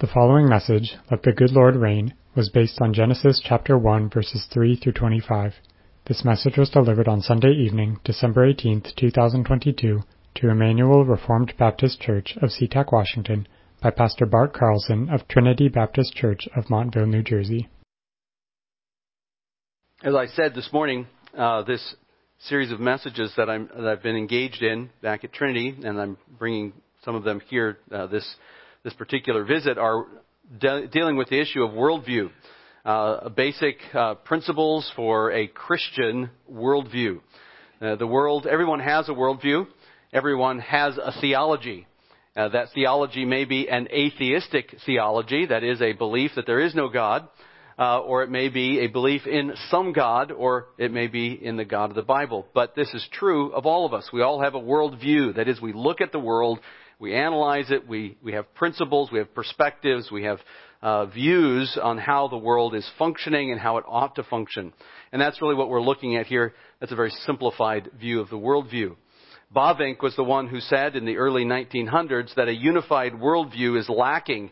The following message, Let the Good Lord Reign, was based on Genesis chapter 1, verses 3 through 25. This message was delivered on Sunday evening, December 18, 2022, to Emmanuel Reformed Baptist Church of SeaTac, Washington, by Pastor Bart Carlson of Trinity Baptist Church of Montville, New Jersey. As I said this morning, this series of messages that I've been engaged in back at Trinity, and I'm bringing some of them here this particular visit, are dealing with the issue of worldview, basic principles for a Christian worldview. The world, everyone has a worldview. Everyone has a theology. That theology may be an atheistic theology, that is a belief that there is no God, or it may be a belief in some God, or it may be in the God of the Bible. But this is true of all of us. We all have a worldview. That is, we look at the world, we analyze it, we have principles, we have perspectives, we have views on how the world is functioning and how it ought to function. And that's really what we're looking at here. That's a very simplified view of the worldview. Bavinck was the one who said in the early 1900s that a unified worldview is lacking.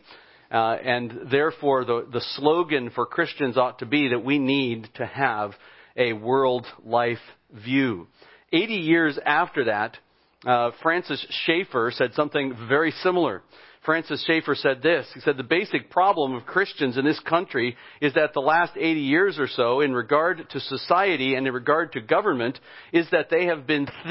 And therefore, the slogan for Christians ought to be that we need to have a world life view. 80 years after that, Francis Schaeffer said something very similar. Francis Schaeffer said this. He said, the basic problem of Christians in this country is that the last 80 years or so, in regard to society and in regard to government, is that they have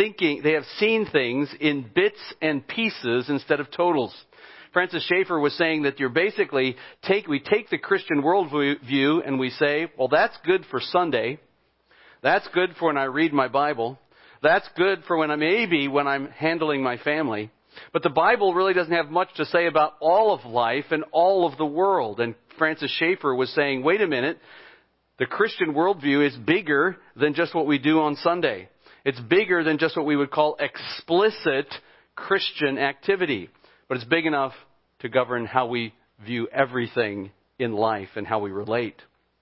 seen things in bits and pieces instead of totals. Francis Schaeffer was saying that we take the Christian worldview and we say, well, that's good for Sunday. That's good for when I read my Bible. That's good for when I'm handling my family. But the Bible really doesn't have much to say about all of life and all of the world. And Francis Schaeffer was saying, wait a minute, the Christian worldview is bigger than just what we do on Sunday. It's bigger than just what we would call explicit Christian activity. But it's big enough to govern how we view everything in life and how we relate.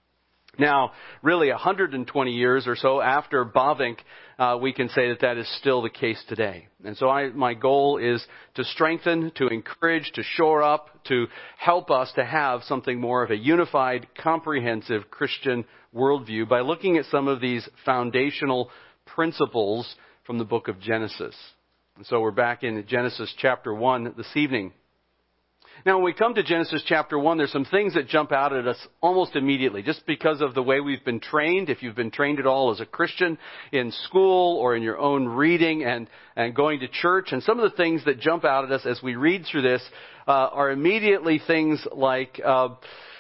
Now, really 120 years or so after Bavinck, we can say that is still the case today. And so my goal is to strengthen, to encourage, to shore up, to help us to have something more of a unified, comprehensive Christian worldview by looking at some of these foundational principles from the book of Genesis. And so we're back in Genesis chapter 1 this evening. Now, when we come to Genesis chapter 1, there's some things that jump out at us almost immediately, just because of the way we've been trained. If you've been trained at all as a Christian in school or in your own reading and going to church, and some of the things that jump out at us as we read through this are immediately things like, are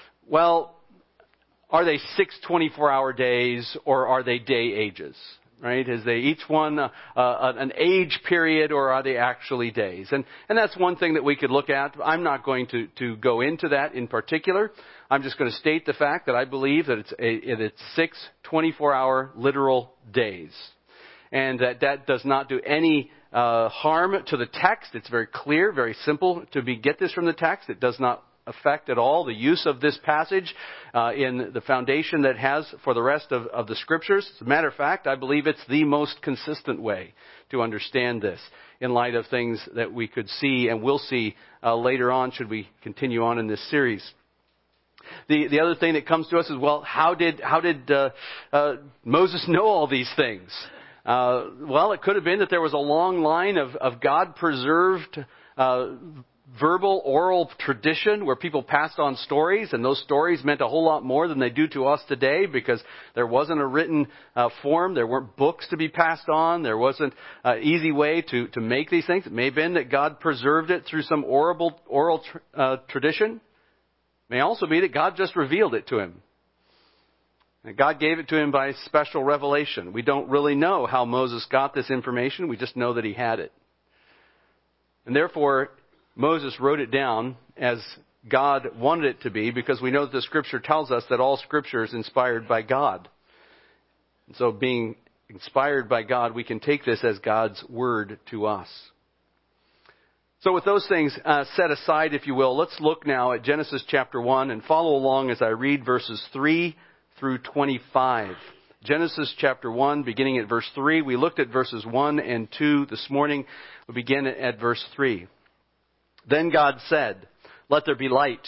they 6 24-hour days or are they day ages? Right? Is they each one an age period, or are they actually days? And that's one thing that we could look at. I'm not going to go into that in particular. I'm just going to state the fact that I believe that it's 6 24-hour literal days. And that does not do any harm to the text. It's very clear, very simple to get this from the text. It does not affect at all the use of this passage in the foundation that it has for the rest of the Scriptures. As a matter of fact, I believe it's the most consistent way to understand this in light of things that we could see and will see later on should we continue on in this series. The other thing that comes to us is, well, how did Moses know all these things? It could have been that there was a long line of God-preserved verbal, oral tradition where people passed on stories, and those stories meant a whole lot more than they do to us today because there wasn't a written form. There weren't books to be passed on. There wasn't an easy way to make these things. It may have been that God preserved it through some oral tradition. It may also be that God just revealed it to him. And God gave it to him by special revelation. We don't really know how Moses got this information. We just know that he had it. And therefore, Moses wrote it down as God wanted it to be, because we know that the Scripture tells us that all Scripture is inspired by God. And so being inspired by God, we can take this as God's Word to us. So with those things set aside, if you will, let's look now at Genesis chapter 1 and follow along as I read verses 3 through 25. Genesis chapter 1, beginning at verse 3. We looked at verses 1 and 2 this morning. We begin at verse 3. Then God said, "Let there be light."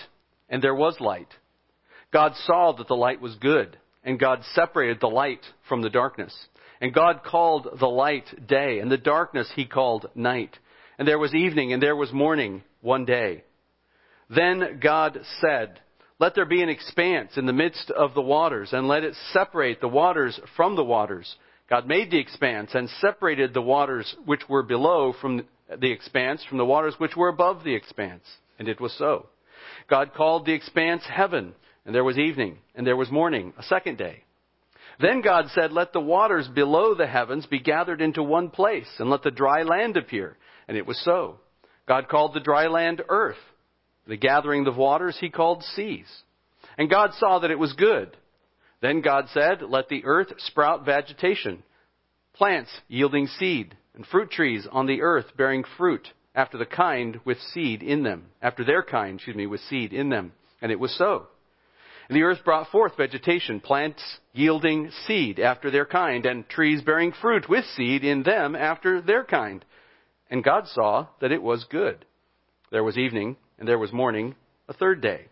and there was light. God saw that the light was good, and God separated the light from the darkness. And God called the light day, and the darkness he called night. And there was evening, and there was morning, one day. Then God said, let there be an expanse in the midst of the waters, and let it separate the waters from the waters. God made the expanse, and separated the waters which were below from the expanse from the waters which were above the expanse. And it was so. God called the expanse heaven, and there was evening, and there was morning, a second day. Then God said, let the waters below the heavens be gathered into one place, and let the dry land appear. And it was so. God called the dry land earth. The gathering of waters he called seas. And God saw that it was good. Then God said, let the earth sprout vegetation, plants yielding seed, and fruit trees on the earth bearing fruit after their kind with seed in them. With seed in them. And it was so. And the earth brought forth vegetation, plants yielding seed after their kind, and trees bearing fruit with seed in them after their kind. And God saw that it was good. There was evening, and there was morning, a third day.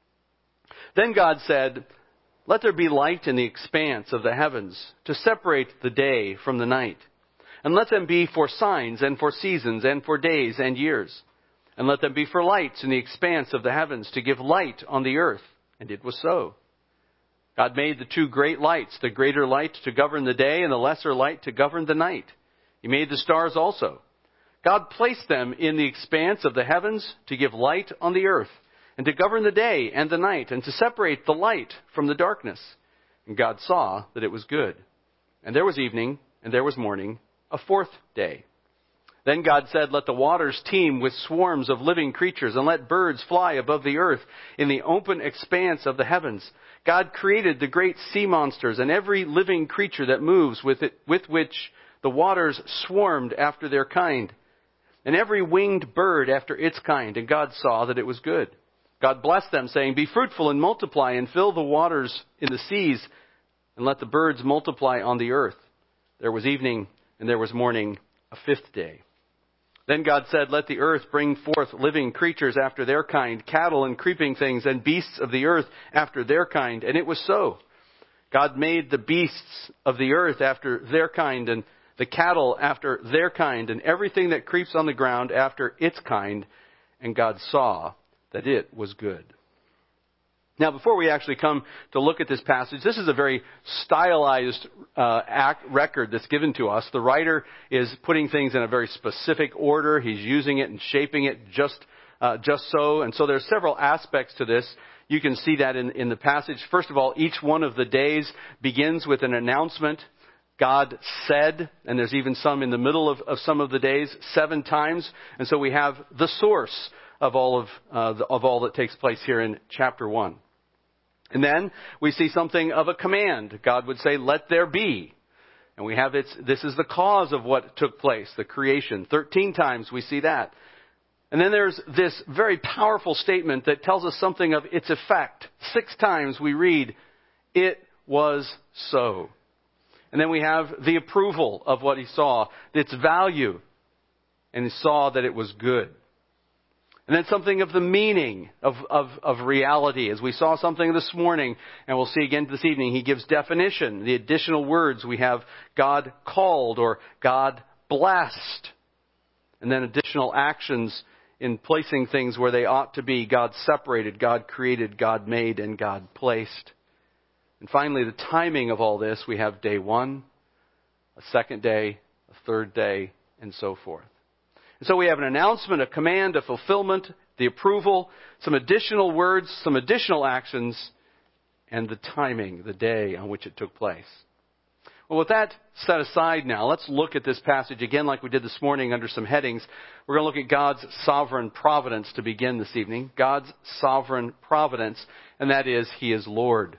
Then God said, let there be light in the expanse of the heavens to separate the day from the night. And let them be for signs and for seasons and for days and years. And let them be for lights in the expanse of the heavens to give light on the earth. And it was so. God made the two great lights, the greater light to govern the day and the lesser light to govern the night. He made the stars also. God placed them in the expanse of the heavens to give light on the earth and to govern the day and the night and to separate the light from the darkness. And God saw that it was good. And there was evening and there was morning, a fourth day. Then God said, let the waters teem with swarms of living creatures, and let birds fly above the earth in the open expanse of the heavens. God created the great sea monsters and every living creature that moves with which the waters swarmed after their kind, and every winged bird after its kind. And God saw that it was good. God blessed them, saying, be fruitful and multiply, and fill the waters in the seas, and let the birds multiply on the earth. There was evening and there was morning, a fifth day. Then God said, let the earth bring forth living creatures after their kind, cattle and creeping things, and beasts of the earth after their kind. And it was so. God made the beasts of the earth after their kind, and the cattle after their kind, and everything that creeps on the ground after its kind. And God saw that it was good. Now, before we actually come to look at this passage, this is a very stylized record that's given to us. The writer is putting things in a very specific order. He's using it and shaping it just so. And so there's several aspects to this. You can see that in the passage. First of all, each one of the days begins with an announcement. God said, and there's even some in the middle of some of the days, 7 times. And so we have the source of all that takes place here in chapter 1. And then we see something of a command. God would say, let there be. And we have this is the cause of what took place, the creation. 13 times we see that. And then there's this very powerful statement that tells us something of its effect. 6 times we read, it was so. And then we have the approval of what he saw, its value. And he saw that it was good. And then something of the meaning of reality. As we saw something this morning, and we'll see again this evening, he gives definition. The additional words we have, God called or God blessed. And then additional actions in placing things where they ought to be. God separated, God created, God made, and God placed. And finally, the timing of all this, we have day 1, a second day, a third day, and so forth. And so we have an announcement, a command, a fulfillment, the approval, some additional words, some additional actions, and the timing, the day on which it took place. Well, with that set aside now, let's look at this passage again like we did this morning under some headings. We're going to look at God's sovereign providence to begin this evening. God's sovereign providence, and that is, He is Lord.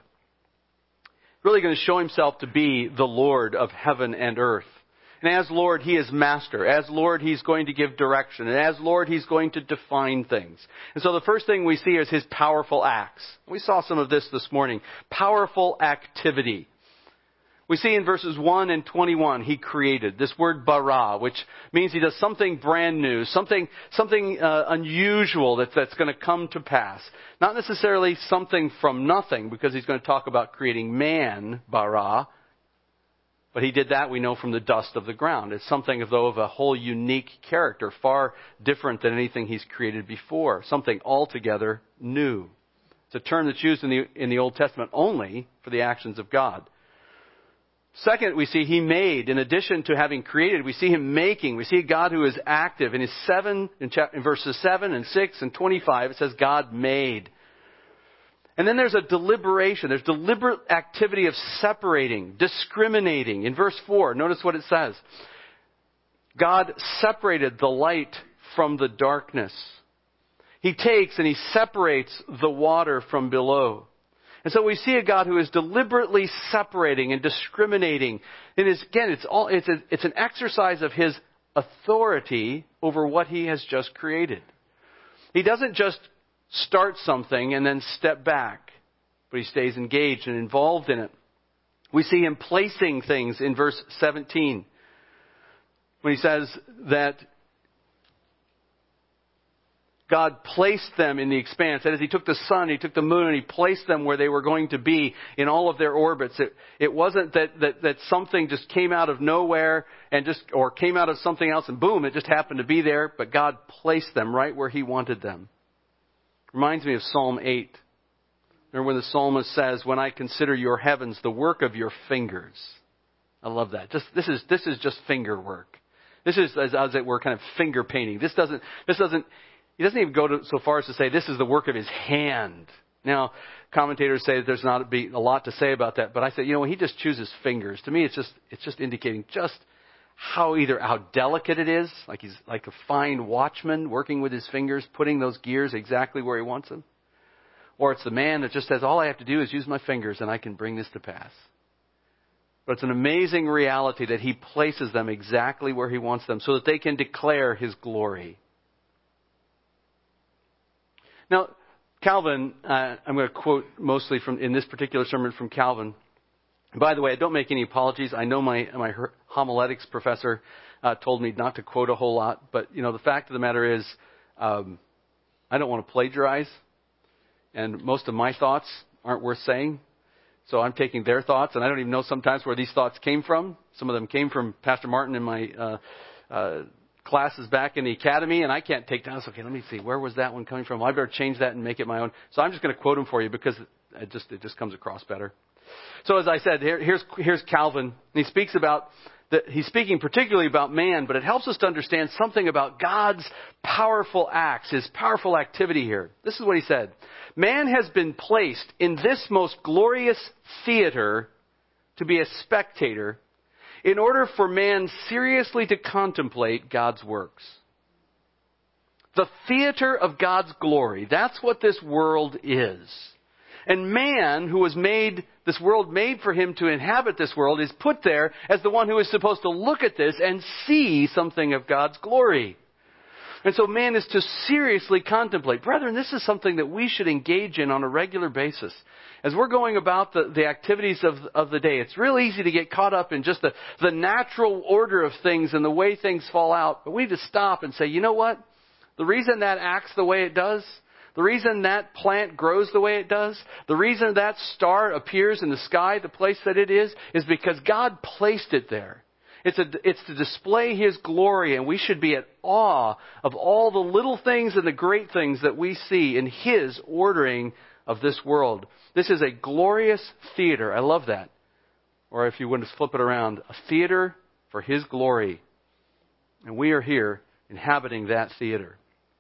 Really going to show Himself to be the Lord of heaven and earth. And as Lord, He is master. As Lord, He's going to give direction. And as Lord, He's going to define things. And so the first thing we see is His powerful acts. We saw some of this morning. Powerful activity. We see in verses 1 and 21, He created. This word bara, which means He does something brand new, something unusual that's going to come to pass. Not necessarily something from nothing, because He's going to talk about creating man, bara. But He did that, we know, from the dust of the ground. It's something, though, of a whole unique character, far different than anything He's created before. Something altogether new. It's a term that's used in the Old Testament only for the actions of God. Second, we see He made. In addition to having created, we see Him making. We see a God who is active. In verses 7 and 6 and 25, it says God made. And then there's a deliberation. There's deliberate activity of separating, discriminating. In verse 4, notice what it says. God separated the light from the darkness. He takes and He separates the water from below. And so we see a God who is deliberately separating and discriminating. And it's an exercise of His authority over what He has just created. He doesn't just start something and then step back, but He stays engaged and involved in it. We see Him placing things in verse 17, when He says that God placed them in the expanse. That is, He took the sun, He took the moon, and He placed them where they were going to be in all of their orbits. It wasn't that something just came out of nowhere or came out of something else and boom, it just happened to be there, but God placed them right where He wanted them. Reminds me of Psalm 8. Remember when the psalmist says, "When I consider your heavens, the work of your fingers." I love that. This is just finger work. This is, as it were, kind of finger painting. He doesn't even go so far as to say this is the work of His hand. Now, commentators say that there's not a lot to say about that, but I say, when He just chooses fingers, to me it's just indicating just how delicate it is, like He's like a fine watchman working with his fingers, putting those gears exactly where He wants them. Or it's the man that just says, all I have to do is use my fingers and I can bring this to pass. But it's an amazing reality that He places them exactly where He wants them so that they can declare His glory. Now, Calvin, I'm going to quote mostly in this particular sermon from Calvin. By the way, I don't make any apologies. I know my homiletics professor told me not to quote a whole lot. But, the fact of the matter is, I don't want to plagiarize. And most of my thoughts aren't worth saying. So I'm taking their thoughts. And I don't even know sometimes where these thoughts came from. Some of them came from Pastor Martin in my classes back in the academy. And I can't take down. Okay, let me see. Where was that one coming from? I better change that and make it my own. So I'm just going to quote them for you because it just comes across better. So as I said, here's Calvin. He speaks about he's speaking particularly about man, but it helps us to understand something about God's powerful acts, His powerful activity here. This is what he said. Man has been placed in this most glorious theater to be a spectator in order for man seriously to contemplate God's works. The theater of God's glory. That's what this world is. And man, who was this world made for him to inhabit this world, is put there as the one who is supposed to look at this and see something of God's glory. And so man is to seriously contemplate. Brethren, this is something that we should engage in on a regular basis. As we're going about the activities of the day, it's real easy to get caught up in just the natural order of things and the way things fall out. But we need to stop and say, you know what? The reason that acts the way it does, the reason that plant grows the way it does, the reason that star appears in the sky, the place that it is because God placed it there. It's to display His glory, and we should be at awe of all the little things and the great things that we see in His ordering of this world. This is a glorious theater. I love that. Or if you want to flip it around, a theater for His glory. And we are here inhabiting that theater.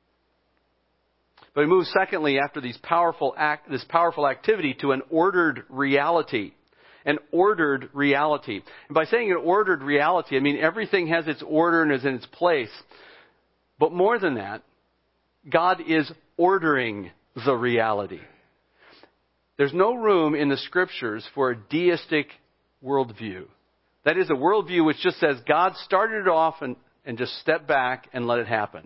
But we move secondly after this powerful activity to an ordered reality. An ordered reality. And by saying an ordered reality, I mean everything has its order and is in its place. But more than that, God is ordering the reality. There's no room in the Scriptures for a deistic worldview. That is a worldview which just says God started it off and just stepped back and let it happen.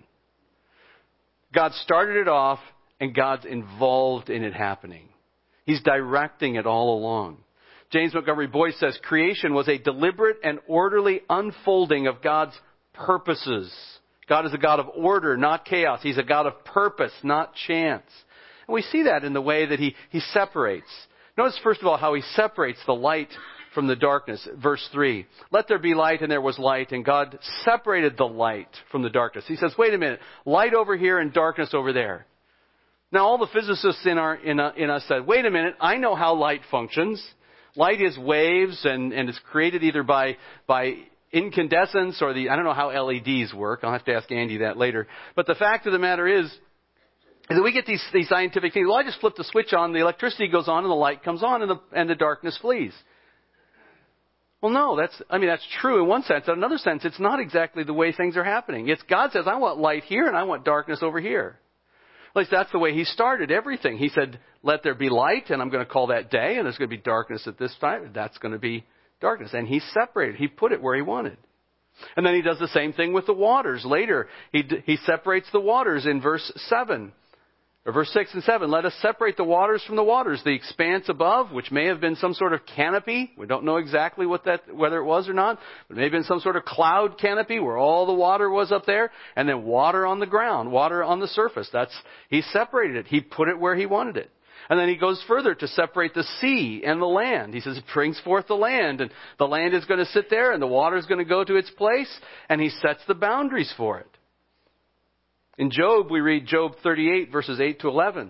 God started it off, and God's involved in it happening. He's directing it all along. James Montgomery Boyce says, creation was a deliberate and orderly unfolding of God's purposes. God is a God of order, not chaos. He's a God of purpose, not chance. And we see that in the way that he separates. Notice, first of all, how he separates the light from the darkness. Verse 3, let there be light, and there was light, and God separated the light from the darkness. He says, wait a minute, light over here and darkness over there. Now, all the physicists in us said, wait a minute, I know how light functions. Light is waves, and it's created either by incandescence or I don't know how LEDs work. I'll have to ask Andy that later. But the fact of the matter is that we get these scientific things. Well, I just flip the switch on, the electricity goes on, and the light comes on, and the darkness flees. Well, no, that's true in one sense. In another sense, it's not exactly the way things are happening. It's God says, I want light here, and I want darkness over here. At least that's the way He started everything. He said, let there be light, and I'm going to call that day, and there's going to be darkness at this time. That's going to be darkness. And He separated. He put it where He wanted. And then He does the same thing with the waters. Later, He separates the waters in verse 7. Or verse 6 and 7, let us separate the waters from the waters. The expanse above, which may have been some sort of canopy. We don't know exactly whether it was or not. But it may have been some sort of cloud canopy where all the water was up there. And then water on the ground, water on the surface. He separated it. He put it where He wanted it. And then He goes further to separate the sea and the land. He says it brings forth the land. And the land is going to sit there and the water is going to go to its place. And He sets the boundaries for it. In Job, we read Job 38, verses 8 to 11.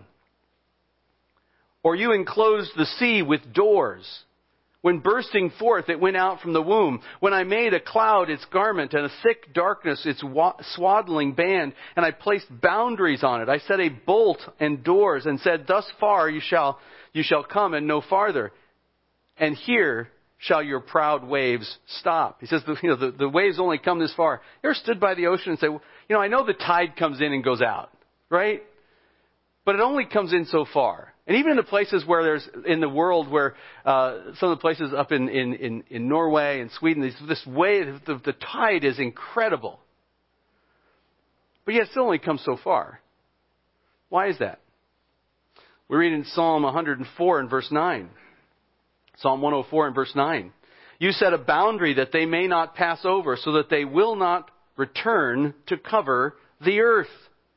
Or you enclosed the sea with doors. When bursting forth, it went out from the womb. When I made a cloud its garment and a thick darkness its swaddling band, and I placed boundaries on it. I set a bolt and doors and said, thus far you shall come and no farther. And here shall your proud waves stop. He says, the waves only come this far. You ever stood by the ocean and say, I know the tide comes in and goes out, right? But it only comes in so far. And even in the places where in the world where, some of the places up in Norway and Sweden, this wave, the tide is incredible. But yet it still only comes so far. Why is that? We read in Psalm 104 and verse 9. Psalm 104 and verse 9. You set a boundary that they may not pass over, so that they will not return to cover the earth.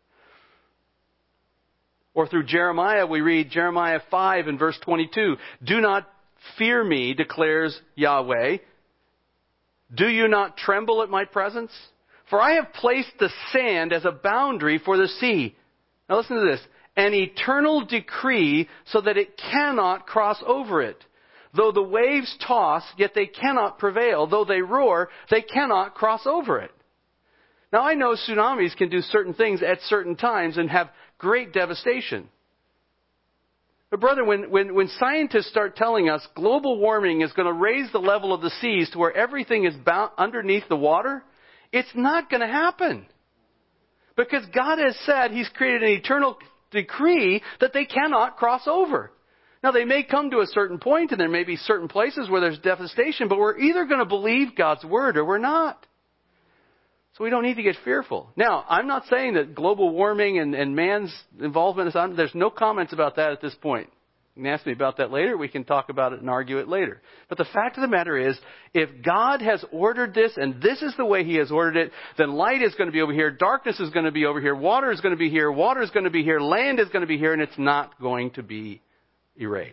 Or through Jeremiah, we read Jeremiah 5 and verse 22. Do not fear me, declares Yahweh. Do you not tremble at my presence? For I have placed the sand as a boundary for the sea. Now listen to this. An eternal decree so that it cannot cross over it. Though the waves toss, yet they cannot prevail. Though they roar, they cannot cross over it. Now I know tsunamis can do certain things at certain times and have great devastation. But brother, when scientists start telling us global warming is going to raise the level of the seas to where everything is bound underneath the water, it's not going to happen. Because God has said He's created an eternal decree that they cannot cross over. Now, they may come to a certain point, and there may be certain places where there's devastation, but we're either going to believe God's word or we're not. So we don't need to get fearful. Now, I'm not saying that global warming and man's involvement is there's no comments about that at this point. You can ask me about that later. We can talk about it and argue it later. But the fact of the matter is, if God has ordered this, and this is the way He has ordered it, then light is going to be over here, darkness is going to be over here, water is going to be here, water is going to be here, land is going to be here, and it's not going to be erased.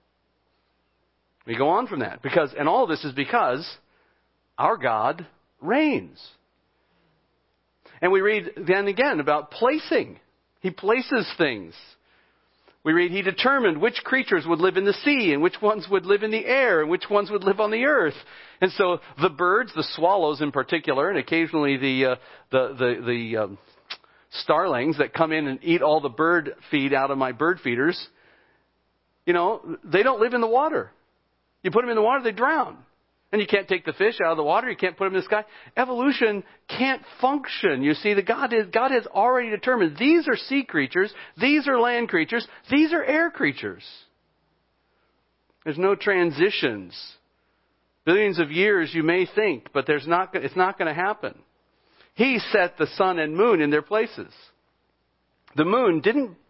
We go on from that. And all of this is because our God reigns. And we read then again about placing. He places things. We read, He determined which creatures would live in the sea and which ones would live in the air and which ones would live on the earth. And so the birds, the swallows in particular, and occasionally the starlings that come in and eat all the bird feed out of my bird feeders, they don't live in the water. You put them in the water, they drown. And you can't take the fish out of the water. You can't put them in the sky. Evolution can't function. You see, God has already determined these are sea creatures, these are land creatures, these are air creatures. There's no transitions. Billions of years you may think, but it's not going to happen. He set the sun and moon in their places. The moon didn't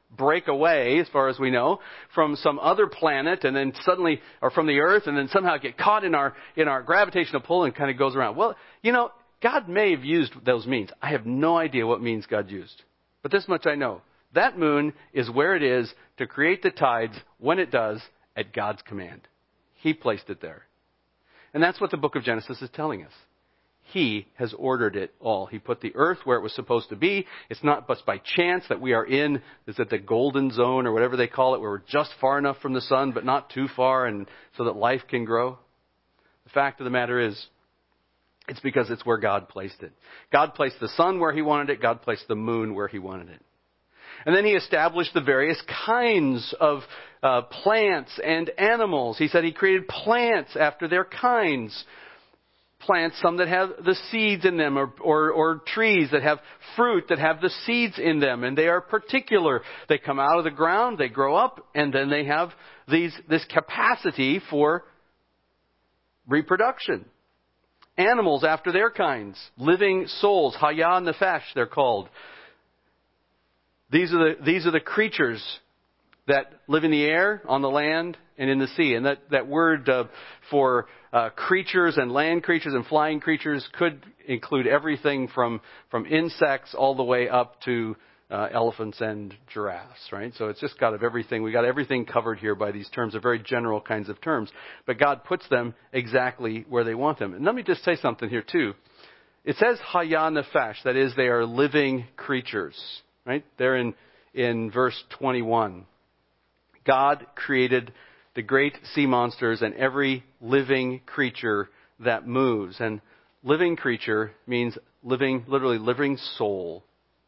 break away, as far as we know, from some other planet and then suddenly, or from the earth, and then somehow get caught in our gravitational pull and kind of goes around. Well, God may have used those means. I have no idea what means God used. But this much I know. That moon is where it is to create the tides when it does at God's command. He placed it there. And that's what the book of Genesis is telling us. He has ordered it all. He put the earth where it was supposed to be. It's not but by chance that we are in, is it the golden zone or whatever they call it, where we're just far enough from the sun but not too far, and so that life can grow. The fact of the matter is, it's because it's where God placed it. God placed the sun where He wanted it. God placed the moon where He wanted it. And then He established the various kinds of plants and animals. He said He created plants after their kinds. Plants, some that have the seeds in them, or trees that have fruit that have the seeds in them, and they are particular. They come out of the ground, they grow up, and then they have this capacity for reproduction. Animals after their kinds, living souls, Hayah Nefesh they're called. These are the creatures that live in the air, on the land, and in the sea. And that word for creatures and land creatures and flying creatures could include everything from insects all the way up to elephants and giraffes, right? So it's just got everything. We got everything covered here by these terms. They're very general kinds of terms. But God puts them exactly where they want them. And let me just say something here too. It says Hayah Nefesh, that is, they are living creatures, right? They're in verse 21. God created the great sea monsters and every living creature that moves. And living creature means literally living soul.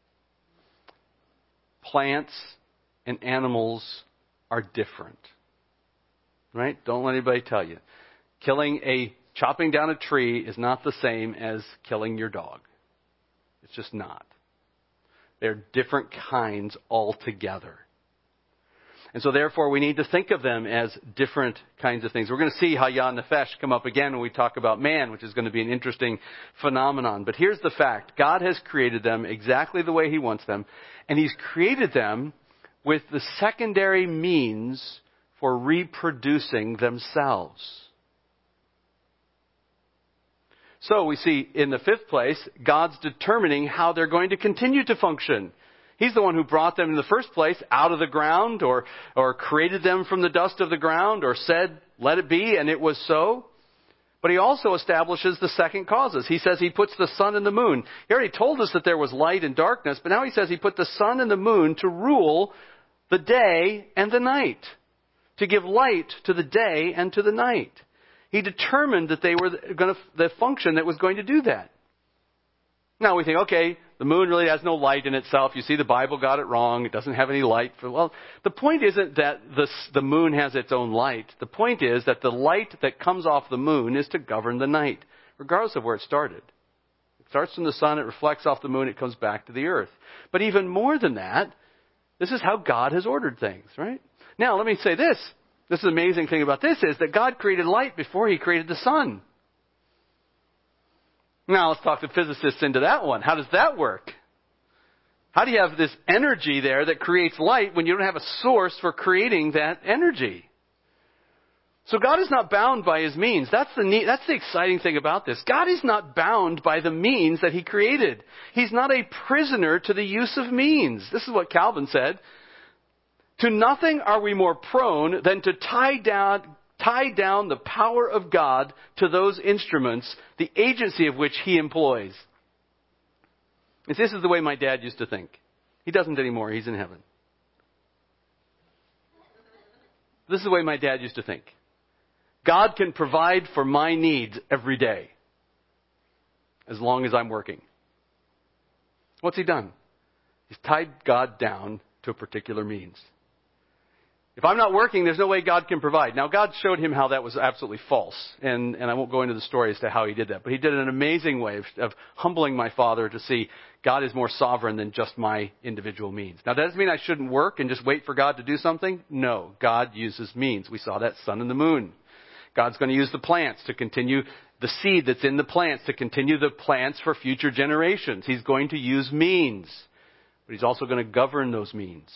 Plants and animals are different. Right? Don't let anybody tell you. Chopping down a tree is not the same as killing your dog. It's just not. They're different kinds altogether. And so therefore we need to think of them as different kinds of things. We're going to see Hayah Nefesh come up again when we talk about man, which is going to be an interesting phenomenon. But here's the fact. God has created them exactly the way He wants them. And He's created them with the secondary means for reproducing themselves. So we see in the fifth place, God's determining how they're going to continue to function. He's the one who brought them in the first place out of the ground or created them from the dust of the ground or said, let it be, and it was so. But He also establishes the second causes. He says He puts the sun and the moon. He already told us that there was light and darkness, but now He says He put the sun and the moon to rule the day and the night, to give light to the day and to the night. He determined that they were the function that was going to do that. Now we think, okay, the moon really has no light in itself. You see, the Bible got it wrong. It doesn't have any light. Well, the point isn't that the moon has its own light. The point is that the light that comes off the moon is to govern the night, regardless of where it started. It starts from the sun, it reflects off the moon, it comes back to the earth. But even more than that, this is how God has ordered things, right? Now, let me say this. This is the amazing thing about this is that God created light before He created the sun. Now let's talk the physicists into that one. How does that work? How do you have this energy there that creates light when you don't have a source for creating that energy? So God is not bound by His means. That's the exciting thing about this. God is not bound by the means that He created. He's not a prisoner to the use of means. This is what Calvin said. To nothing are we more prone than to tie down the power of God to those instruments, the agency of which He employs. And this is the way my dad used to think. He doesn't anymore. He's in heaven. This is the way my dad used to think. God can provide for my needs every day, as long as I'm working. What's He done? He's tied God down to a particular means. If I'm not working, there's no way God can provide. Now, God showed him how that was absolutely false. And I won't go into the story as to how He did that. But He did an amazing way of humbling my father to see God is more sovereign than just my individual means. Now, does that mean I shouldn't work and just wait for God to do something? No. God uses means. We saw that sun and the moon. God's going to use the plants to continue the seed that's in the plants, to continue the plants for future generations. He's going to use means. But He's also going to govern those means.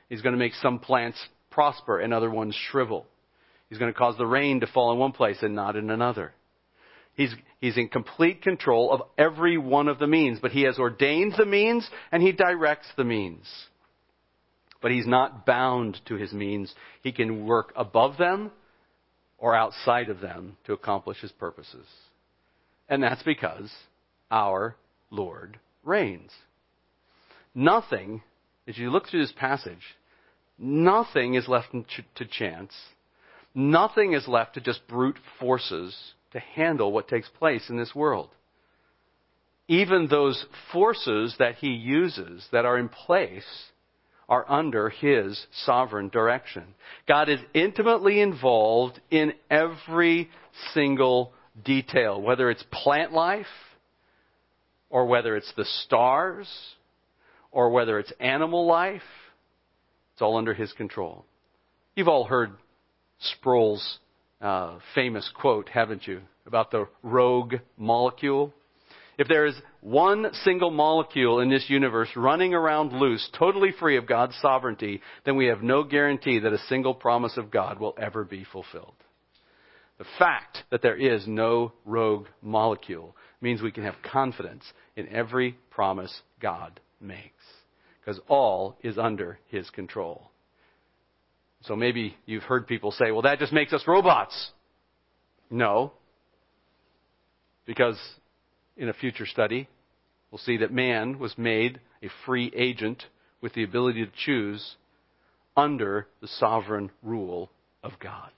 He's going to make some plants prosper and other ones shrivel. He's going to cause the rain to fall in one place and not in another. He's in complete control of every one of the means, but He has ordained the means and He directs the means. But He's not bound to His means. He can work above them or outside of them to accomplish His purposes. And that's because our Lord reigns. Nothing, as you look through this passage, nothing is left to chance. Nothing is left to just brute forces to handle what takes place in this world. Even those forces that He uses that are in place are under His sovereign direction. God is intimately involved in every single detail, whether it's plant life, or whether it's the stars, or whether it's animal life. It's all under His control. You've all heard Sproul's famous quote, haven't you, about the rogue molecule? If there is one single molecule in this universe running around loose, totally free of God's sovereignty, then we have no guarantee that a single promise of God will ever be fulfilled. The fact that there is no rogue molecule means we can have confidence in every promise God makes, because all is under His control. So maybe you've heard people say, well, that just makes us robots. No. Because in a future study, we'll see that man was made a free agent with the ability to choose under the sovereign rule of God.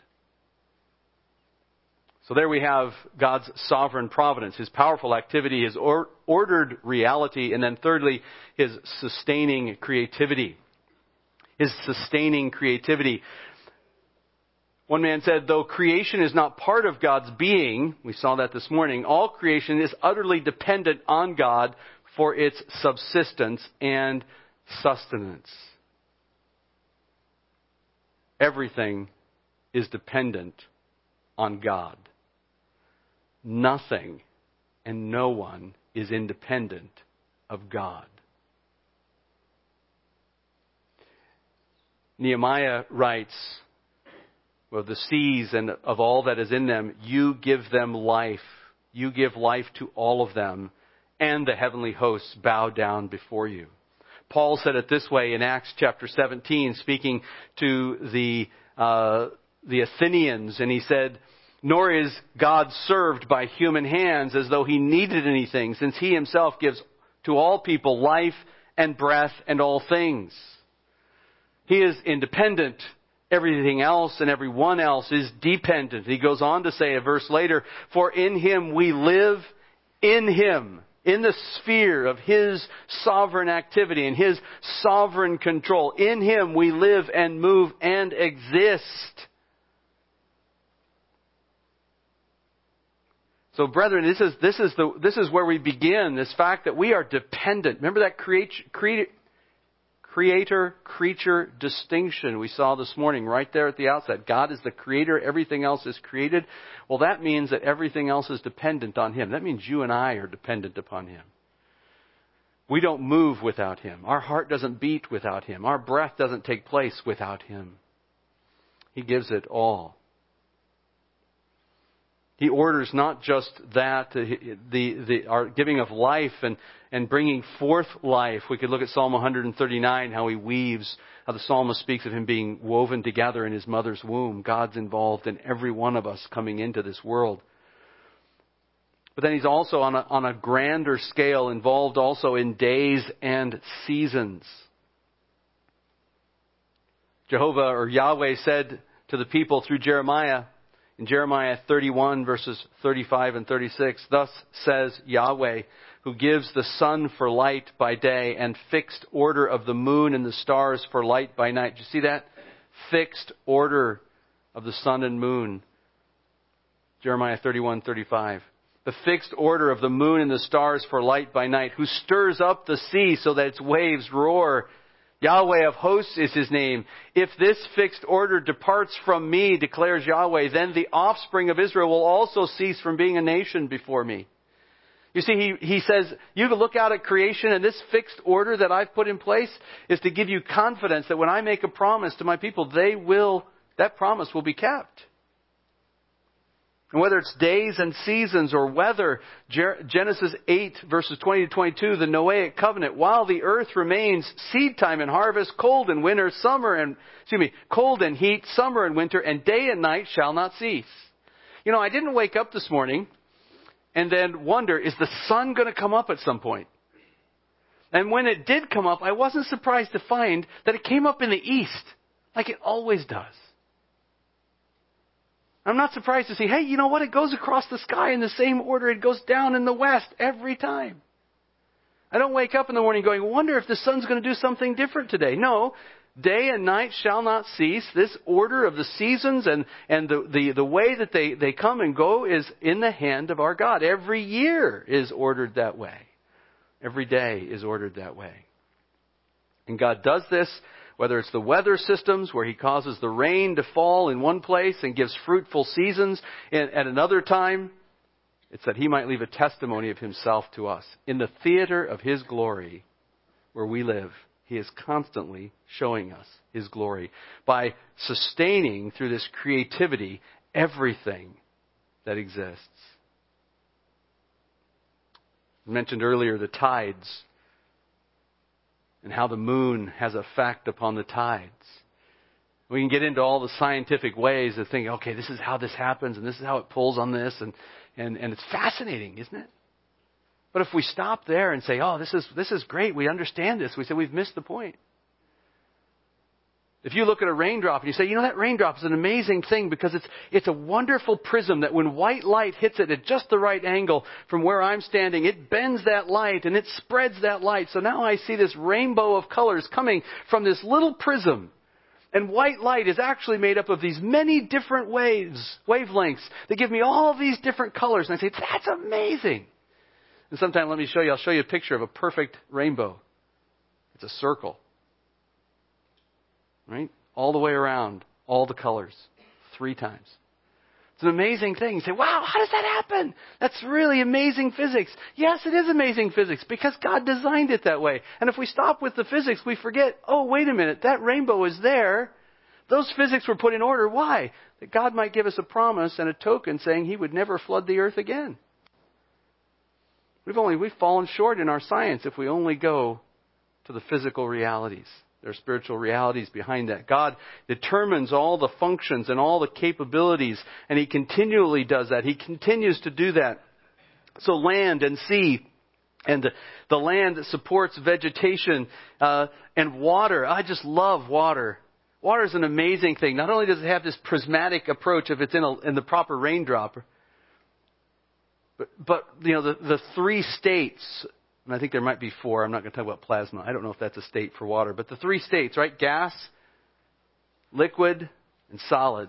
So there we have God's sovereign providence, His powerful activity, His ordered reality, and then thirdly, His sustaining creativity. His sustaining creativity. One man said, though creation is not part of God's being, we saw that this morning, all creation is utterly dependent on God for its subsistence and sustenance. Everything is dependent on God. Nothing and no one is independent of God. Nehemiah writes, well, the seas and of all that is in them, you give them life. You give life to all of them, and the heavenly hosts bow down before you. Paul said it this way in Acts chapter 17, speaking to the Athenians, and he said, nor is God served by human hands as though He needed anything, since He Himself gives to all people life and breath and all things. He is independent. Everything else and everyone else is dependent. He goes on to say a verse later, for in Him we live, in Him, in the sphere of His sovereign activity and His sovereign control. In Him we live and move and exist. So brethren, this is where we begin, this fact that we are dependent. Remember that creator-creature distinction we saw this morning right there at the outset. God is the creator, everything else is created. Well, that means that everything else is dependent on Him. That means you and I are dependent upon Him. We don't move without Him. Our heart doesn't beat without Him. Our breath doesn't take place without Him. He gives it all. He orders not just that, our giving of life and bringing forth life. We could look at Psalm 139, how the psalmist speaks of Him being woven together in His mother's womb. God's involved in every one of us coming into this world. But then He's also on a grander scale involved also in days and seasons. Jehovah or Yahweh said to the people through Jeremiah, in Jeremiah 31 verses 35 and 36, thus says Yahweh, who gives the sun for light by day and fixed order of the moon and the stars for light by night. Do you see that? Fixed order of the sun and moon. Jeremiah 31:35. The fixed order of the moon and the stars for light by night, who stirs up the sea so that its waves roar. Yahweh of hosts is His name. If this fixed order departs from me, declares Yahweh, then the offspring of Israel will also cease from being a nation before me. You see, he says, you can look out at creation, and this fixed order that I've put in place is to give you confidence that when I make a promise to my people, that promise will be kept. And whether it's days and seasons or weather, Genesis 8 verses 20 to 22, the Noahic covenant, while the earth remains, seed time and harvest, cold and winter, cold and heat, summer and winter, and day and night shall not cease. You know, I didn't wake up this morning and then wonder, is the sun going to come up at some point? And when it did come up, I wasn't surprised to find that it came up in the east, like it always does. I'm not surprised to see, hey, you know what? It goes across the sky in the same order. It goes down in the west every time. I don't wake up in the morning going, wonder if the sun's going to do something different today. No, day and night shall not cease. This order of the seasons and the way that they come and go is in the hand of our God. Every year is ordered that way. Every day is ordered that way. And God does this, whether it's the weather systems where He causes the rain to fall in one place and gives fruitful seasons at another time. It's that He might leave a testimony of Himself to us. In the theater of His glory where we live, He is constantly showing us His glory by sustaining through this creativity everything that exists. I mentioned earlier the tides and how the moon has effect upon the tides. We can get into all the scientific ways of thinking, okay, this is how this happens and this is how it pulls on this, and it's fascinating, isn't it? But if we stop there and say, oh, this is great, we understand this, we say we've missed the point. If you look at a raindrop and you say, you know, that raindrop is an amazing thing because it's a wonderful prism that when white light hits it at just the right angle from where I'm standing, it bends that light and it spreads that light. So now I see this rainbow of colors coming from this little prism. And white light is actually made up of these many different wavelengths that give me all these different colors. And I say, that's amazing. And sometime I'll show you a picture of a perfect rainbow. It's a circle. Right? All the way around, all the colors, 3 times. It's an amazing thing. You say, wow, how does that happen? That's really amazing physics. Yes, it is amazing physics because God designed it that way. And if we stop with the physics, we forget, oh, wait a minute, that rainbow is there. Those physics were put in order. Why? That God might give us a promise and a token saying He would never flood the earth again. We've fallen short in our science if we only go to the physical realities. There are spiritual realities behind that. God determines all the functions and all the capabilities, and He continually does that. He continues to do that. So land and sea and the land that supports vegetation and water. I just love water. Water is an amazing thing. Not only does it have this prismatic approach if it's in the proper raindrop, but you know, the 3 states. And I think there might be 4. I'm not going to talk about plasma. I don't know if that's a state for water. But the 3 states, right? Gas, liquid, and solid.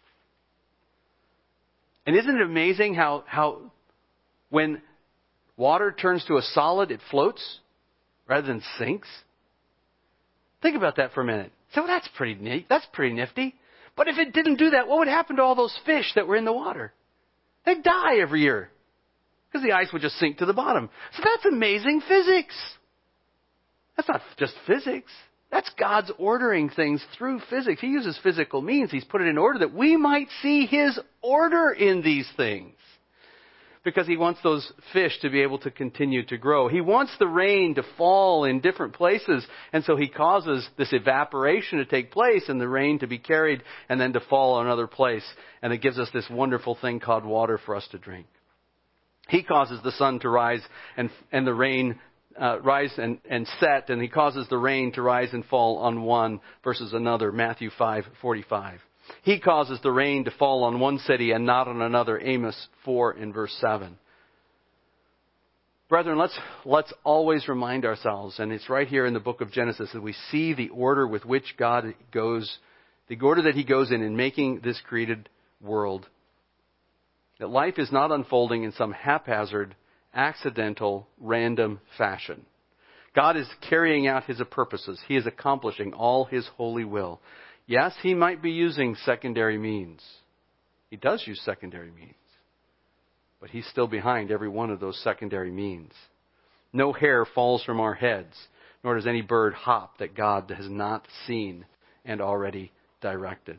And isn't it amazing how when water turns to a solid, it floats rather than sinks? Think about that for a minute. So that's pretty neat. That's pretty nifty. But if it didn't do that, what would happen to all those fish that were in the water? They'd die every year. Because the ice would just sink to the bottom. So that's amazing physics. That's not just physics. That's God's ordering things through physics. He uses physical means. He's put it in order that we might see His order in these things. Because He wants those fish to be able to continue to grow. He wants the rain to fall in different places. And so He causes this evaporation to take place and the rain to be carried and then to fall in another place. And it gives us this wonderful thing called water for us to drink. He causes the sun to rise and the rain rise and set, and He causes the rain to rise and fall on one versus another. Matthew 5:45. He causes the rain to fall on one city and not on another. Amos 4 in verse 7. Brethren, let's always remind ourselves, and it's right here in the book of Genesis, that we see the order with which God goes, the order that He goes in making this created world. That life is not unfolding in some haphazard, accidental, random fashion. God is carrying out His purposes. He is accomplishing all His holy will. Yes, He might be using secondary means. He does use secondary means. but He's still behind every one of those secondary means. No hair falls from our heads, nor does any bird hop that God has not seen and already directed.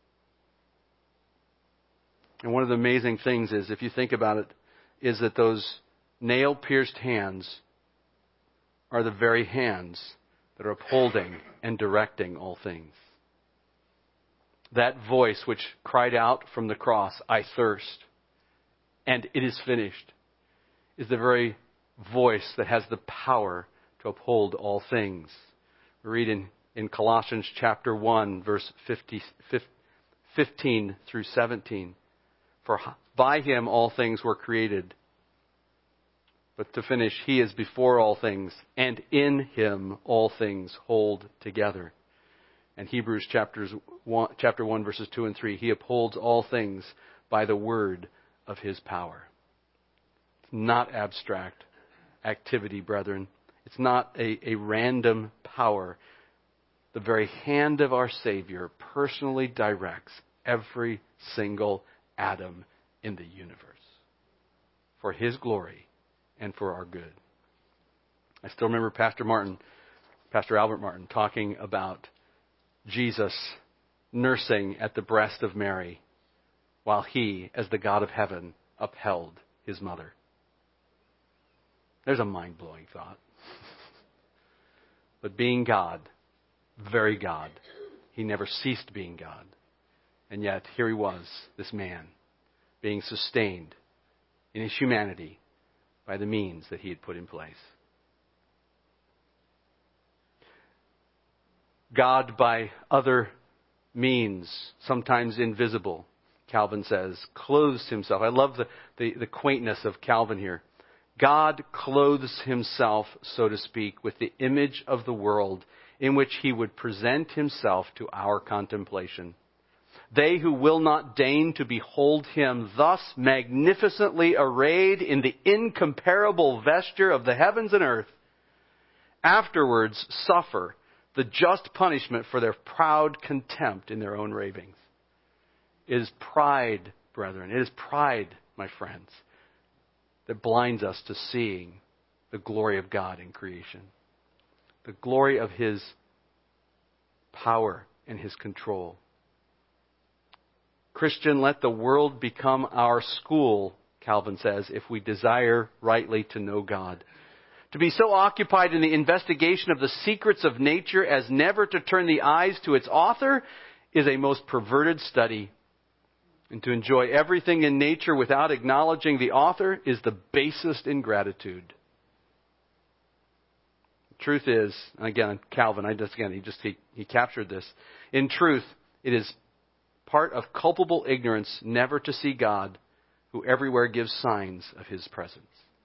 And one of the amazing things is, if you think about it, is that those nail-pierced hands are the very hands that are upholding and directing all things. That voice which cried out from the cross, "I thirst," and "it is finished," is the very voice that has the power to uphold all things. We read in Colossians chapter 1, verse 15 through 17. For by Him all things were created. But to finish, He is before all things, and in Him all things hold together. And Hebrews chapter 1, verses 2 and 3, He upholds all things by the word of His power. It's not abstract activity, brethren. It's not a random power. The very hand of our Savior personally directs every single atom in the universe for His glory and for our good. I still remember Pastor Albert Martin, talking about Jesus nursing at the breast of Mary while He, as the God of heaven, upheld His mother. There's a mind-blowing thought. But being God, very God, He never ceased being God. And yet, here He was, this man, being sustained in His humanity by the means that He had put in place. God, by other means, sometimes invisible, Calvin says, clothes Himself. I love the quaintness of Calvin here. God clothes Himself, so to speak, with the image of the world in which He would present Himself to our contemplation. They who will not deign to behold Him thus magnificently arrayed in the incomparable vesture of the heavens and earth, afterwards suffer the just punishment for their proud contempt in their own ravings. It is pride, brethren, it is pride, my friends, that blinds us to seeing the glory of God in creation. The glory of His power and His control. Christian, let the world become our school, Calvin says, if we desire rightly to know God. To be so occupied in the investigation of the secrets of nature as never to turn the eyes to its author is a most perverted study. And to enjoy everything in nature without acknowledging the author is the basest ingratitude. The truth is, again, Calvin, he captured this. In truth, it is part of culpable ignorance never to see God, who everywhere gives signs of His presence.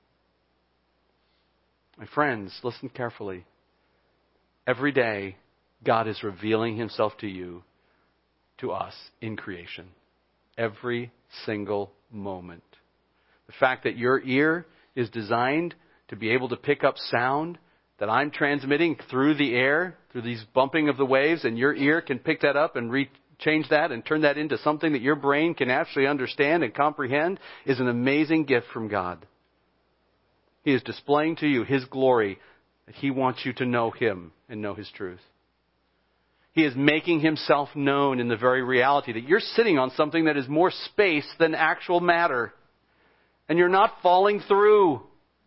My friends, listen carefully. Every day, God is revealing Himself to you, to us, in creation. Every single moment. The fact that your ear is designed to be able to pick up sound that I'm transmitting through the air, through these bumping of the waves, and your ear can pick that up and change that and turn that into something that your brain can actually understand and comprehend, is an amazing gift from God. He is displaying to you His glory, that He wants you to know Him and know His truth. He is making Himself known in the very reality that you're sitting on something that is more space than actual matter. And you're not falling through.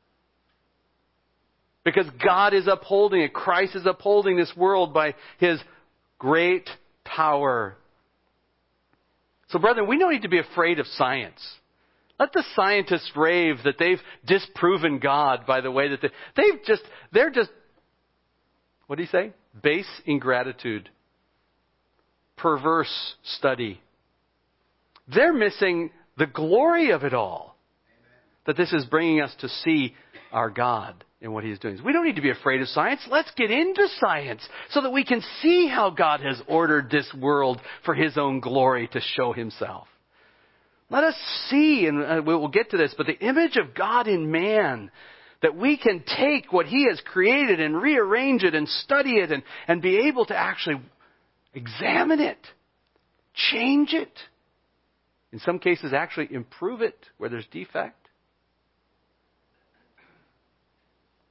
Because God is upholding it. Christ is upholding this world by His great power. So brethren, we don't need to be afraid of science. Let the scientists rave that they've disproven God by the way that they're just, what do you say? Base ingratitude. Perverse study. They're missing the glory of it all. That this is bringing us to see our God and what He's doing. We don't need to be afraid of science. Let's get into science so that we can see how God has ordered this world for His own glory to show Himself. Let us see, and we'll get to this, but the image of God in man, that we can take what He has created and rearrange it and study it and be able to actually examine it, change it, in some cases actually improve it where there's defect.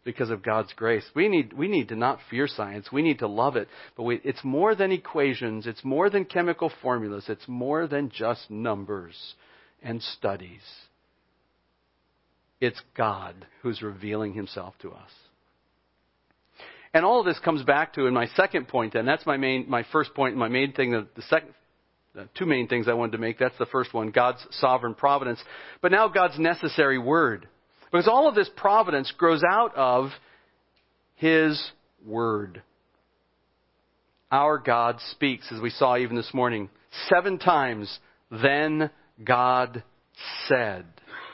because of God's grace. We need to not fear science. We need to love it. But it's more than equations. It's more than chemical formulas. It's more than just numbers and studies. It's God who's revealing himself to us. And all of this comes back to, in my second point, and that's my first point, my main thing, the two main things I wanted to make. That's the first one, God's sovereign providence. But now God's necessary word. Because all of this providence grows out of his word. Our God speaks, as we saw even this morning, 7 times, then God said.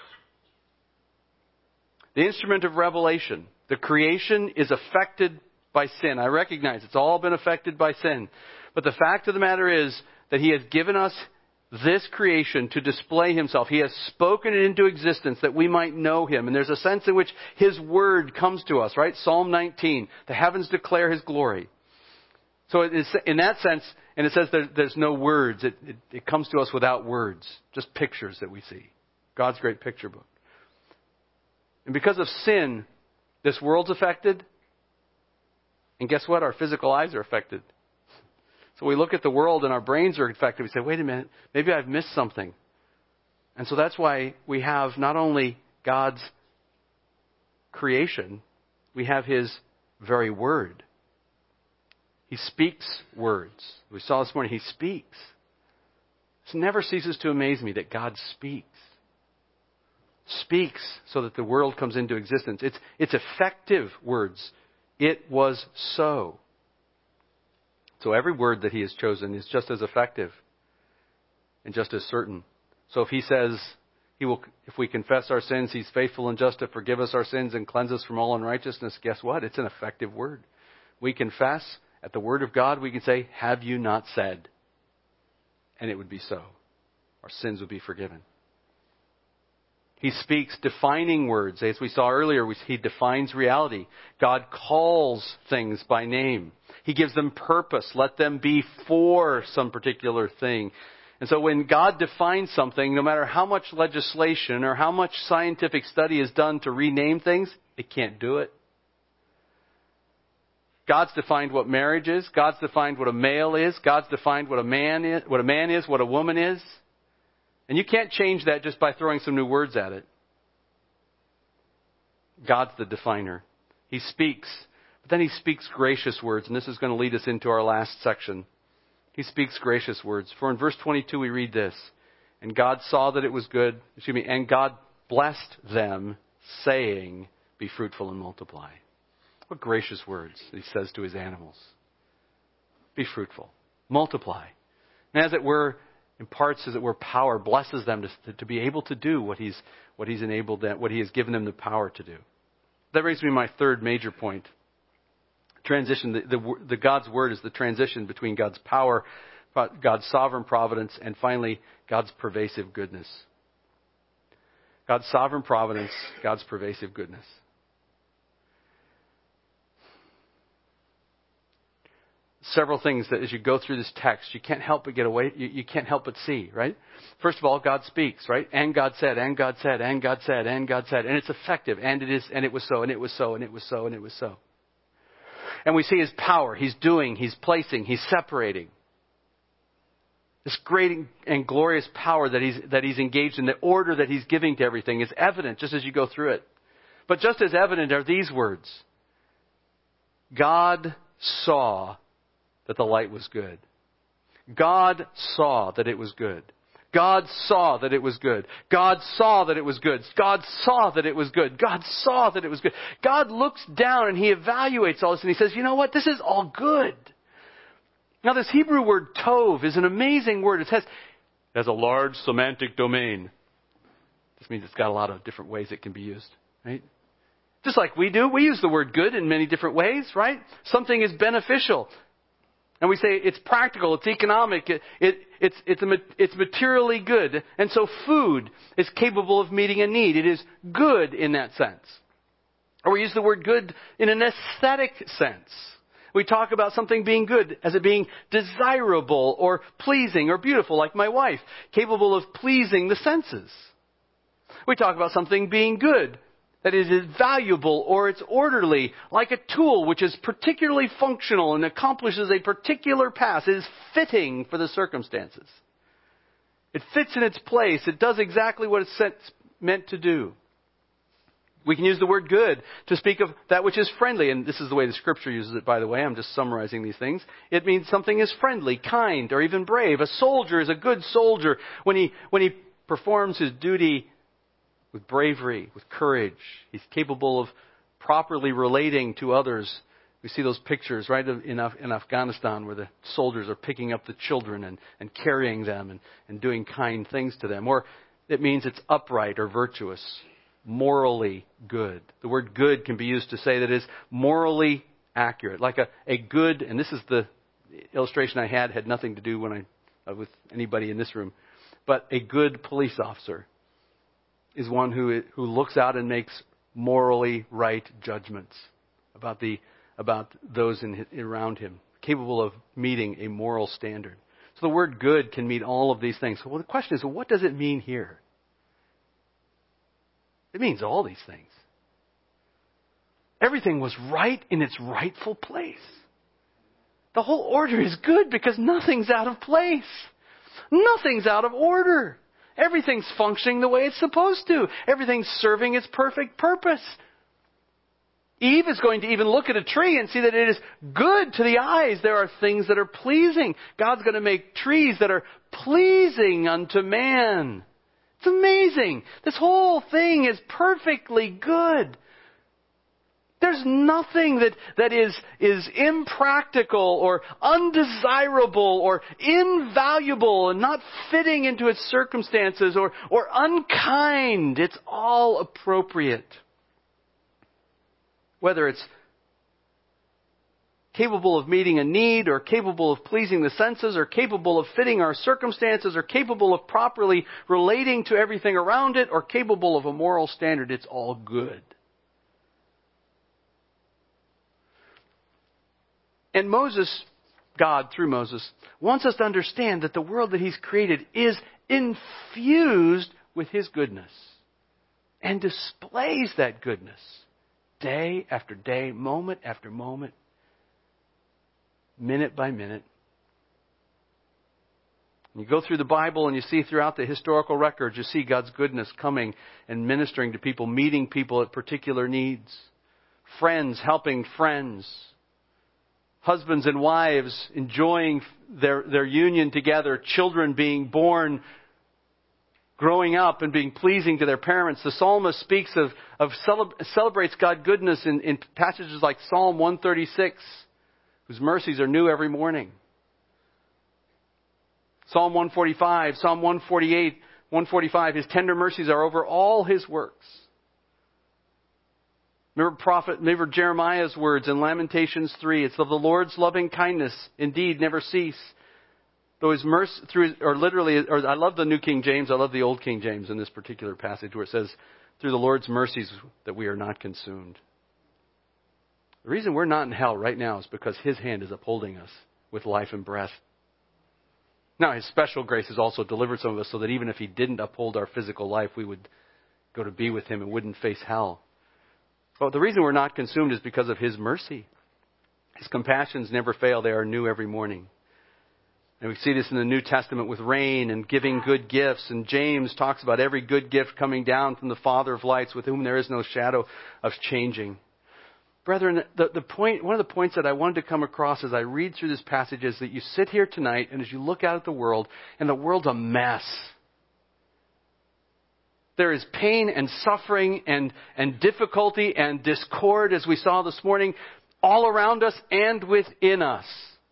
The instrument of revelation. The creation is affected by sin. I recognize it's all been affected by sin. But the fact of the matter is that he has given us this creation to display himself. He has spoken it into existence that we might know him. And there's a sense in which his word comes to us, right? Psalm 19, the heavens declare his glory. So it is, in that sense, and it says there's no words. It comes to us without words, just pictures that we see. God's great picture book. And because of sin, this world's affected. And guess what? Our physical eyes are affected. So we look at the world and our brains are affected. We say, wait a minute, maybe I've missed something. And so that's why we have not only God's creation, we have his very word. He speaks words. We saw this morning, he speaks. It never ceases to amaze me that God speaks. Speaks so that the world comes into existence. It's effective words. It was so. So every word that he has chosen is just as effective and just as certain. So if he says if we confess our sins, he's faithful and just to forgive us our sins and cleanse us from all unrighteousness, guess what? It's an effective word. We confess at the word of God, we can say, have you not said? And it would be so. Our sins would be forgiven. He speaks defining words. As we saw earlier, he defines reality. God calls things by name. He gives them purpose. Let them be for some particular thing. And so when God defines something, no matter how much legislation or how much scientific study is done to rename things, it can't do it. God's defined what marriage is. God's defined what a male is. God's defined what a man is, what a woman is. And you can't change that just by throwing some new words at it. God's the definer. He speaks. But then he speaks gracious words. And this is going to lead us into our last section. He speaks gracious words. For in verse 22 we read this. And God saw that it was good. And God blessed them, saying, be fruitful and multiply. What gracious words he says to his animals. Be fruitful. Multiply. And as it were, imparts, as it were, power, blesses them to be able to do what he has given them the power to do. That brings me to my third major point. Transition. The God's word is the transition between God's power, God's sovereign providence, and finally, God's pervasive goodness. God's sovereign providence, God's pervasive goodness. Several things that as you go through this text, you can't help but get away, you can't help but see, right? First of all, God speaks, right? And God said, and God said, and God said, and God said. And it's effective, and it is, and it was so, and it was so, and it was so, and it was so. And we see his power. He's doing, he's placing, he's separating. This great and glorious power that he's engaged in, the order that he's giving to everything is evident just as you go through it. But just as evident are these words. God saw that the light was good. God saw that it was good. God saw that it was good. God saw that it was good. God saw that it was good. God saw that it was good. God looks down and he evaluates all this and he says, you know what? This is all good. Now this Hebrew word tov is an amazing word. It has a large semantic domain. This means it's got a lot of different ways it can be used, right? Just like we do. We use the word good in many different ways, right? Something is beneficial. And we say it's practical, it's economic, it's materially good. And so food is capable of meeting a need. It is good in that sense. Or we use the word good in an aesthetic sense. We talk about something being good as it being desirable or pleasing or beautiful, like my wife, capable of pleasing the senses. We talk about something being good That it is valuable or it's orderly, like a tool which is particularly functional and accomplishes a particular task. It is fitting for the circumstances. It fits in its place. It does exactly what it's meant to do. We can use the word good to speak of that which is friendly. And this is the way the Scripture uses it, by the way. I'm just summarizing these things. It means something is friendly, kind, or even brave. A soldier is a good soldier when he performs his duty with bravery, with courage. He's capable of properly relating to others. We see those pictures, right, in Afghanistan where the soldiers are picking up the children and carrying them and doing kind things to them. Or it means it's upright or virtuous, morally good. The word good can be used to say that it is morally accurate. Like a good, and this is the illustration I had nothing to do with anybody in this room, but a good police officer is one who looks out and makes morally right judgments about those around him, capable of meeting a moral standard. So the word good can mean all of these things. So the question is, what does it mean here? It means all these things. Everything was right in its rightful place. The whole order is good because nothing's out of place. Nothing's out of order. Everything's functioning the way it's supposed to. Everything's serving its perfect purpose. Eve is going to even look at a tree and see that it is good to the eyes. There are things that are pleasing. God's going to make trees that are pleasing unto man. It's amazing. This whole thing is perfectly good. There's nothing that is impractical or undesirable or invaluable and not fitting into its circumstances or unkind. It's all appropriate. Whether it's capable of meeting a need or capable of pleasing the senses or capable of fitting our circumstances or capable of properly relating to everything around it or capable of a moral standard, it's all good. And God, through Moses, wants us to understand that the world that He's created is infused with His goodness and displays that goodness day after day, moment after moment, minute by minute. You go through the Bible and you see throughout the historical records, you see God's goodness coming and ministering to people, meeting people at particular needs, friends helping friends, husbands and wives enjoying their union together, children being born, growing up and being pleasing to their parents. The psalmist speaks celebrates God's goodness in passages like Psalm 136, whose mercies are new every morning. Psalm 145, Psalm 148, 145, His tender mercies are over all His works. Remember Jeremiah's words in Lamentations 3. It's of the Lord's loving kindness, indeed, never cease. Though His mercy, I love the New King James, I love the Old King James in this particular passage where it says, through the Lord's mercies that we are not consumed. The reason we're not in hell right now is because His hand is upholding us with life and breath. Now, His special grace has also delivered some of us so that even if He didn't uphold our physical life, we would go to be with Him and wouldn't face hell. But the reason we're not consumed is because of His mercy. His compassions never fail. They are new every morning. And we see this in the New Testament with rain and giving good gifts. And James talks about every good gift coming down from the Father of lights, with whom there is no shadow of changing. Brethren, one of the points that I wanted to come across as I read through this passage is that you sit here tonight and as you look out at the world, and the world's a mess. There is pain and suffering and difficulty and discord, as we saw this morning, all around us and within us.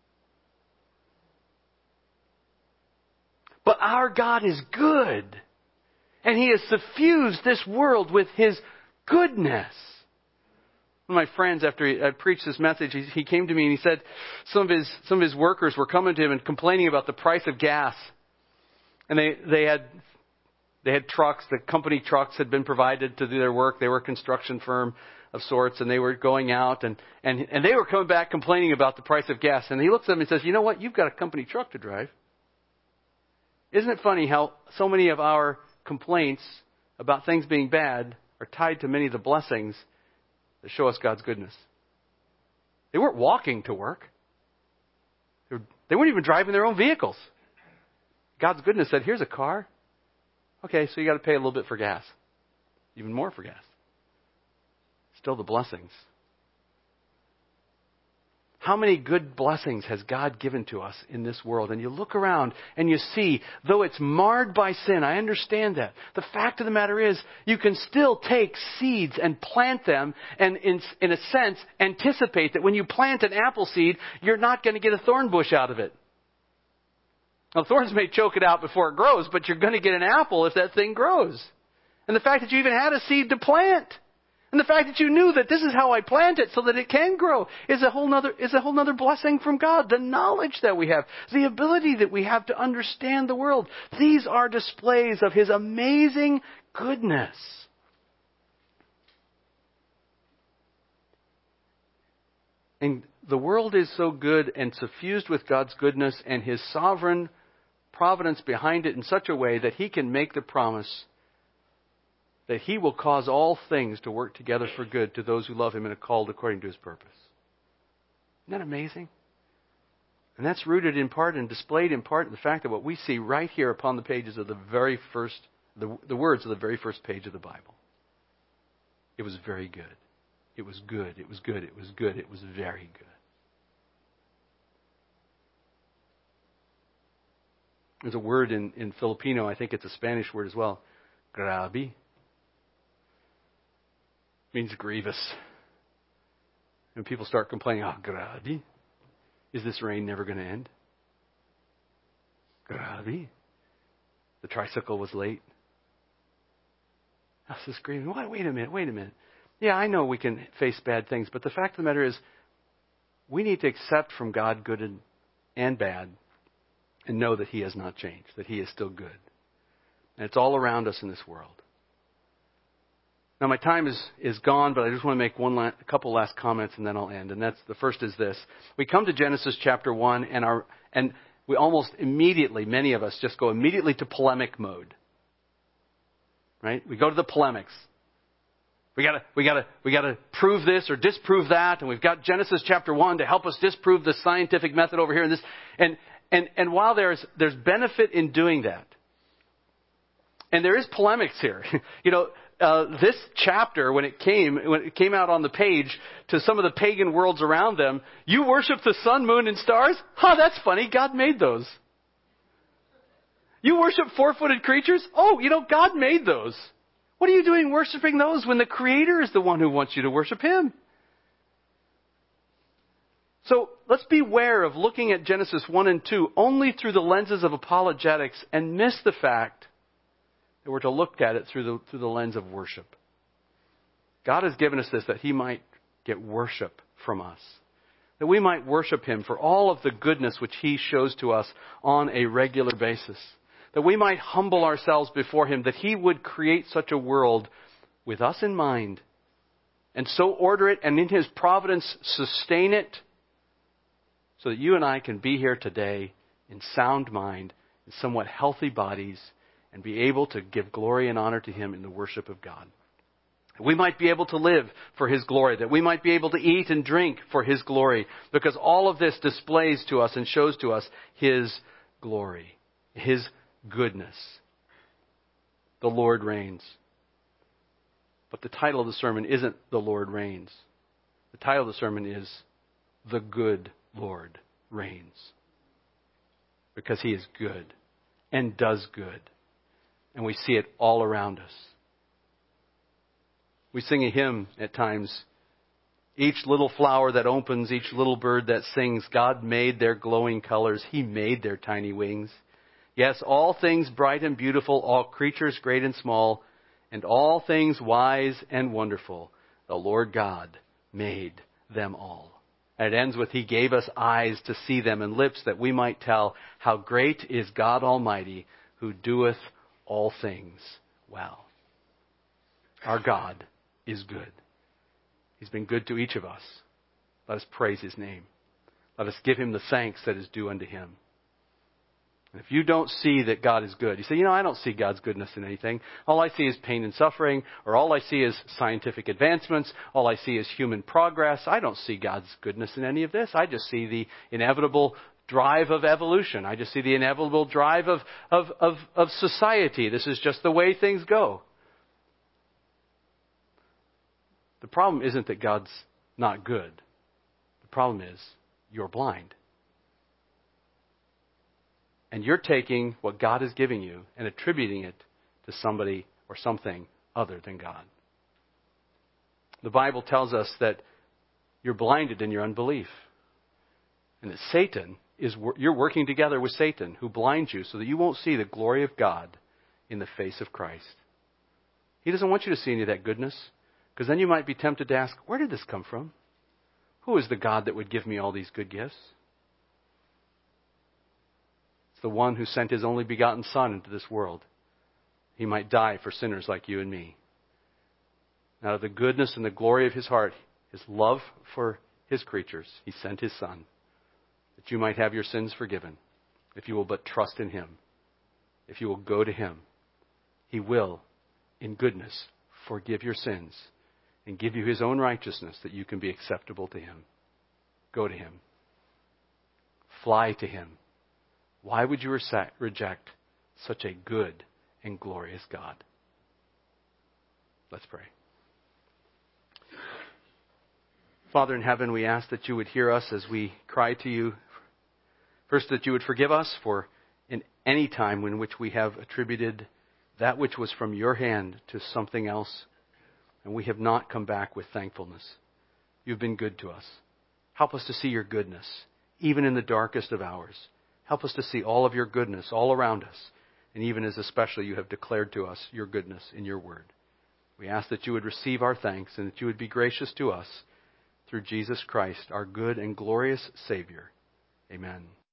But our God is good. And He has suffused this world with His goodness. One of my friends, after I preached this message, he came to me and he said some of his workers were coming to him and complaining about the price of gas. And they had trucks, the company trucks had been provided to do their work. They were a construction firm of sorts, and they were going out and they were coming back complaining about the price of gas. And he looks at them and says, you know what? You've got a company truck to drive. Isn't it funny how so many of our complaints about things being bad are tied to many of the blessings that show us God's goodness. They weren't walking to work. They weren't even driving their own vehicles. God's goodness said, here's a car. Okay, so you got to pay a little bit for gas. Even more for gas. Still the blessings. How many good blessings has God given to us in this world? And you look around and you see, though it's marred by sin, I understand that. The fact of the matter is, you can still take seeds and plant them and in a sense, anticipate that when you plant an apple seed, you're not going to get a thorn bush out of it. Now, thorns may choke it out before it grows, but you're going to get an apple if that thing grows. And the fact that you even had a seed to plant, and the fact that you knew that this is how I plant it so that it can grow, is a whole nother blessing from God. The knowledge that we have, the ability that we have to understand the world. These are displays of His amazing goodness. And the world is so good and suffused with God's goodness and His sovereign providence behind it in such a way that He can make the promise that He will cause all things to work together for good to those who love Him and are called according to His purpose. Isn't that amazing? And that's rooted in part and displayed in part in the fact that what we see right here upon the pages of the very first, the words of the very first page of the Bible. It was very good. It was good. It was good. It was good. It was very good. There's a word in Filipino, I think it's a Spanish word as well. Grabe. Means grievous. And people start complaining, grabe. Is this rain never going to end? Grabe. The tricycle was late. I was just screaming, wait a minute. Yeah, I know we can face bad things, but the fact of the matter is, we need to accept from God good and bad and know that He has not changed, that He is still good. And it's all around us in this world. Now, my time is gone, but I just want to make a couple last comments and then I'll end. And the first is this. We come to Genesis chapter 1 and we almost immediately, many of us just go immediately to polemic mode. Right? We go to the polemics. We gotta prove this or disprove that, and we've got Genesis chapter 1 to help us disprove the scientific method over here and this. And while there's benefit in doing that, and there is polemics here, this chapter when it came out on the page to some of the pagan worlds around them, you worship the sun, moon, and stars? That's funny. God made those. You worship four-footed creatures? God made those. What are you doing worshiping those when the Creator is the one who wants you to worship Him? So let's beware of looking at Genesis 1 and 2 only through the lenses of apologetics and miss the fact that we're to look at it through the lens of worship. God has given us this that He might get worship from us. That we might worship Him for all of the goodness which He shows to us on a regular basis. That we might humble ourselves before Him, that He would create such a world with us in mind, and so order it, and in His providence sustain it, so that you and I can be here today in sound mind, in somewhat healthy bodies, and be able to give glory and honor to Him in the worship of God. That we might be able to live for His glory, that we might be able to eat and drink for His glory, because all of this displays to us and shows to us His glory, His goodness. The Lord reigns. But the title of the sermon isn't The Lord Reigns. The title of the sermon is The Good Lord Reigns. Because He is good and does good. And we see it all around us. We sing a hymn at times. Each little flower that opens, each little bird that sings, God made their glowing colors. He made their tiny wings. Yes, all things bright and beautiful, all creatures great and small, and all things wise and wonderful, the Lord God made them all. And it ends with, He gave us eyes to see them and lips that we might tell how great is God Almighty, who doeth all things well. Our God is good. He's been good to each of us. Let us praise His name. Let us give Him the thanks that is due unto Him. And if you don't see that God is good, you say, I don't see God's goodness in anything. All I see is pain and suffering, or all I see is scientific advancements. All I see is human progress. I don't see God's goodness in any of this. I just see the inevitable drive of evolution. I just see the inevitable drive of society. This is just the way things go. The problem isn't that God's not good. The problem is you're blind. And you're taking what God is giving you and attributing it to somebody or something other than God. The Bible tells us that you're blinded in your unbelief. And that you're working together with Satan, who blinds you so that you won't see the glory of God in the face of Christ. He doesn't want you to see any of that goodness, because then you might be tempted to ask, where did this come from? Who is the God that would give me all these good gifts? It's the one who sent his only begotten Son into this world. He might die for sinners like you and me. Out of the goodness and the glory of his heart, his love for his creatures, he sent his Son, that you might have your sins forgiven, if you will but trust in him. If you will go to him, he will, in goodness, forgive your sins and give you his own righteousness that you can be acceptable to him. Go to him. Fly to him. Why would you reject such a good and glorious God? Let's pray. Father in heaven, we ask that you would hear us as we cry to you. First, that you would forgive us for in any time in which we have attributed that which was from your hand to something else, and we have not come back with thankfulness. You've been good to us. Help us to see your goodness, even in the darkest of hours. Help us to see all of your goodness all around us, and even as especially you have declared to us your goodness in your word. We ask that you would receive our thanks and that you would be gracious to us through Jesus Christ, our good and glorious Savior. Amen.